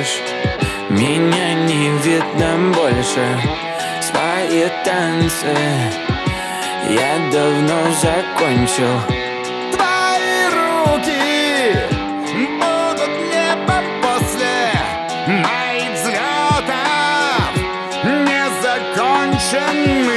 слышишь? Меня не видно больше. Свои танцы я давно закончил. Твои руки будут небом после моих взлетов незаконченных.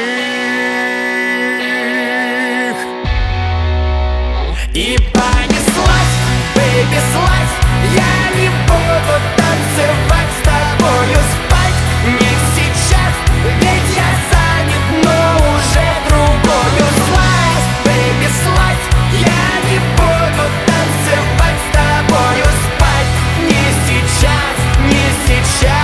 И понеслась, baby, слазь. Я не буду танцевать с тобою, спать не сейчас, ведь я занят, но уже другою. Слазь, baby, слазь. Я не буду танцевать с тобою, спать не сейчас, не сейчас.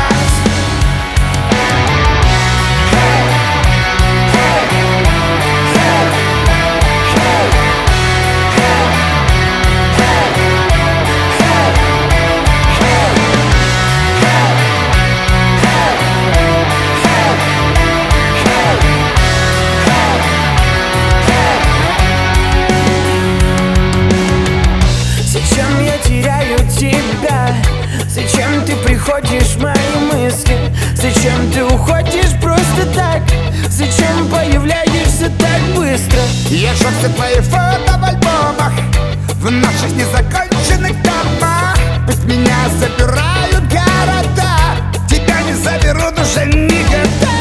Зачем я теряю тебя? Зачем ты приходишь в мои мысли? Зачем ты уходишь просто так? Зачем появляешься так быстро? Я жёг все твои фото в альбомах, в наших незаконченных домах. Пусть меня забирают города, тебя не заберут уже никогда.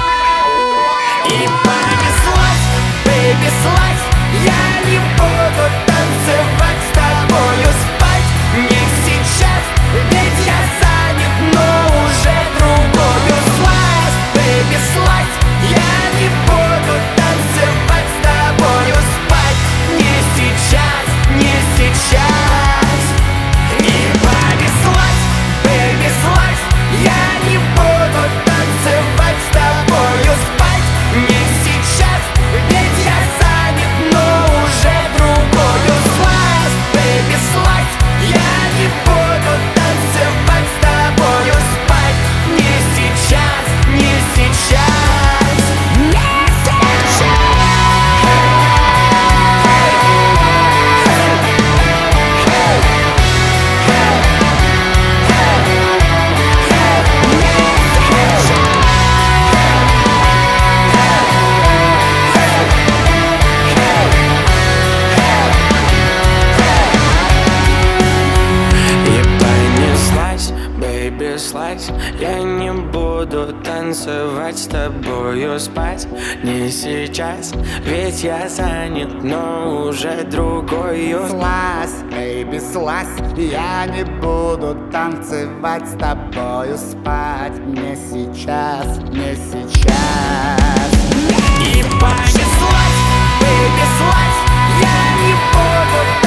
И понеслась, baby, слазь. Я не буду танцевать с тобою, спать не сейчас, ведь я занят, но уже другою. Слазь, baby, слазь. Я не буду танцевать с тобою, спать не сейчас, не сейчас. И понеслась, baby, слазь. Я не буду танцевать с тобою, спать не сейчас, ведь я занят, но уже другою. Слазь, baby, слазь. Я не буду танцевать с тобою, спать не сейчас, не сейчас, не И понеслась, baby, слазь. Я не буду танцевать с тобою, спать не сейчас, ведь я занят, но уже другою. Слазь, baby, слазь. Я не буду танцевать с тобою, спать не сейчас, не сейчас. И понеслась, Baby, слазь. Я не буду